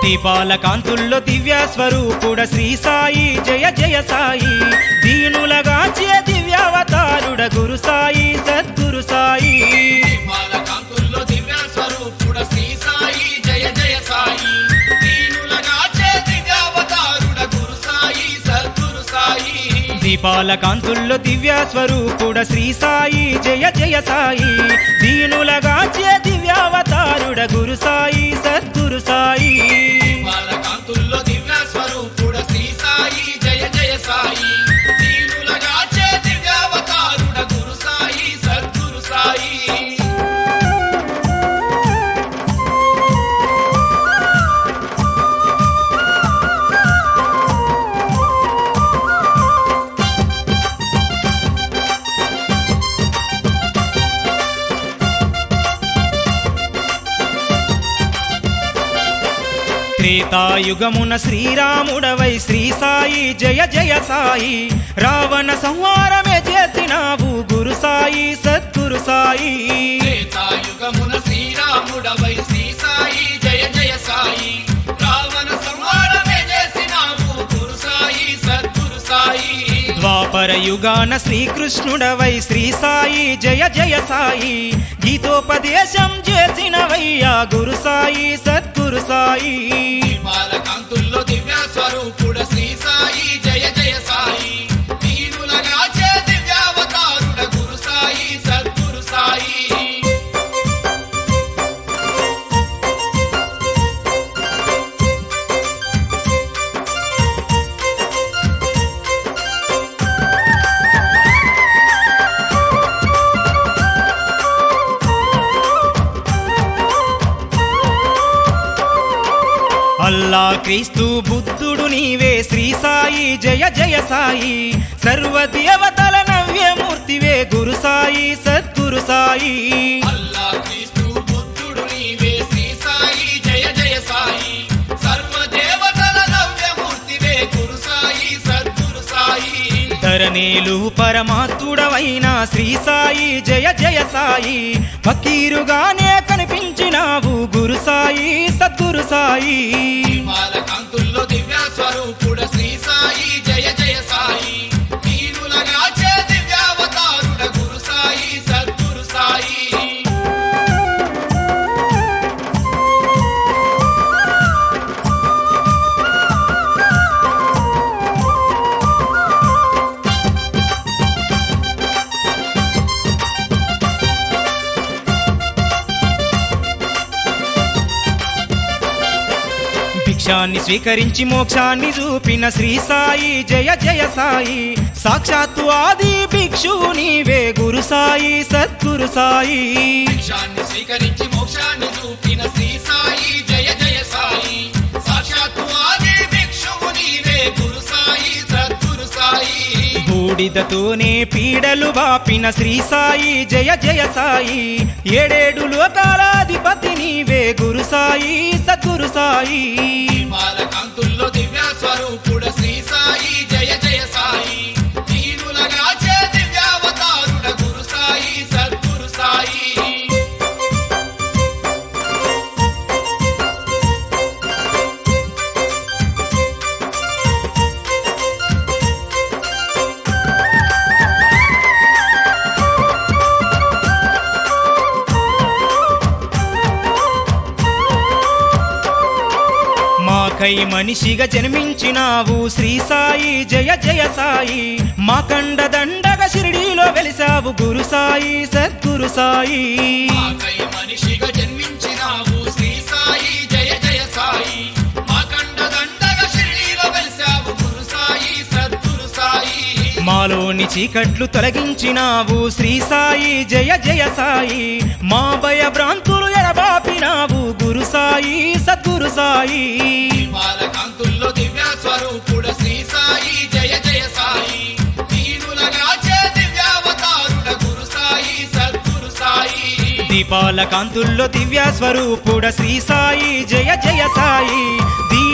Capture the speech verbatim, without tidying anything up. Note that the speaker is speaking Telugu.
దీపాల కాంతుల్లో దివ్య స్వరూపుడ శ్రీ సాయి జయ జయ సాయి దీనులగాచే దివ్యావతారుడ గురు సాయి సద్గురు సాయి దీపాల కాంతుల్లో దివ్య స్వరూపుడ శ్రీ సాయి జయ జయ సాయి దీనులగాచే దివ్యావతారుడ గురు సాయి సద్గురు సాయి దీపాల కాంతుల్లో దివ్య స్వరూపుడ శ్రీ సాయి జయ జయ సాయి దీనులగాచే దివ్యావతారుడ గురు సాయి సద్గురు సాయి దీపాల కాంతుల్లో దివ్య స్వరూపుడ శ్రీ సాయి జయ జయ సాయి దీనులగాచే దివ్యావతారుడ గురు సాయి సద్గురు సాయి త్రేతాయుగమున శ్రీరాముడవై శ్రీ సాయి జయ జయ సాయి రావణ సంహారమే చేసినావు గురు సాయి సద్గురు సాయి త్రేతాయుగమున శ్రీరాముడవై శ్రీ సాయి జయ జయ సాయి రావణ సంహారమే చేసినావు గురు సాయి సద్గురు సాయి ద్వాపర యుగాన శ్రీకృష్ణుడవై శ్రీ సాయి జయ జయ సాయి గీతోపదేశం చేసినవయ్యా గురు సాయి సద్గురు సాయి దీపాల కాంతుల్లో దివ్య స్వరూపుడ శ్రీ సాయి జయ జయ సాయి దీనులగాచే దివ్యావతారుడ గురు సాయి సద్గురు సాయి అల్లా క్రీస్తు బుద్ధుడు నీవే శ్రీ సాయి జయ జయ సాయి సర్వదేవతల నవ్యమూర్తివే గురు సాయి సద్గురు సాయి అల్లా క్రీస్తు బుద్ధుడు నీవే శ్రీ సాయి జయ జయ సాయి సర్వదేవతల నవ్యమూర్తివే గురు సాయి సద్గురు సాయి ధరణీలు పరమాత్ముడవైన శ్రీ సాయి జయ జయ సాయి ఫకీరుగానే కనిపించినావు గురు సాయి సద్గురు సాయి దీపాల కాంతుల్లో దివ్య స్వరూపుడ శ్రీ సాయి జయ జయ సాయి దీనులగాచే దివ్యావతారుడ గురు సాయి సద్గురు సాయి భిక్షాన్ని స్వీకరించి మోక్షాన్ని చూపిన శ్రీ సాయి జయ జయ సాయి సాక్షాత్తు ఆది భిక్షువు నీవే గురు సాయి సద్గురు సాయి భిక్షాన్ని స్వీకరించి మోక్షాన్ని చూపిన శ్రీ సాయి జయ జయ సాయి సాక్షాత్తు ఆది భిక్షువు నీవే గురు సాయి సద్గురు సాయి బూడిదతోనే పీడలు బాపిన శ్రీ సాయి జయ జయ సాయి ఏడేడు లోకాలాధిపతి నీవే గురు సాయి సద్గురు సాయి దీపాల కాంతుల్లో దివ్య స్వరూపుడ శ్రీ సాయి జయ జయ సాయి దీనులగాచే దివ్యావతారుడ గురు సాయి సద్గురు సాయి మాకై మనిషిగా జన్మించినావు శ్రీ సాయి జయ జయ సాయి మా కండ దండగా షిరిడీలో వెలిసావు గురు సాయి సద్గురు సాయి మాకై మనిషిగా జన్మించినావు శ్రీ సాయి జయ జయ సాయి మా కండ దండగా షిరిడీలో వెలిసావు గురు సాయి సద్గురు సాయి మాలోని చీకట్లు తొలగించినావు శ్రీ సాయి జయ జయ సాయి మా భయ భ్రాంతులు ఎడబాపినావు గురు సాయి సద్గురు సాయి దీపాల కాంతుల్లో దివ్య స్వరూపుడ శ్రీ సాయి జయ జయ సాయి దీనులగాచే దివ్యావతారుడ గురు సాయి సద్గురు సాయి దీపాల కాంతుల్లో దివ్య స్వరూపుడ శ్రీ సాయి జయ జయ సాయి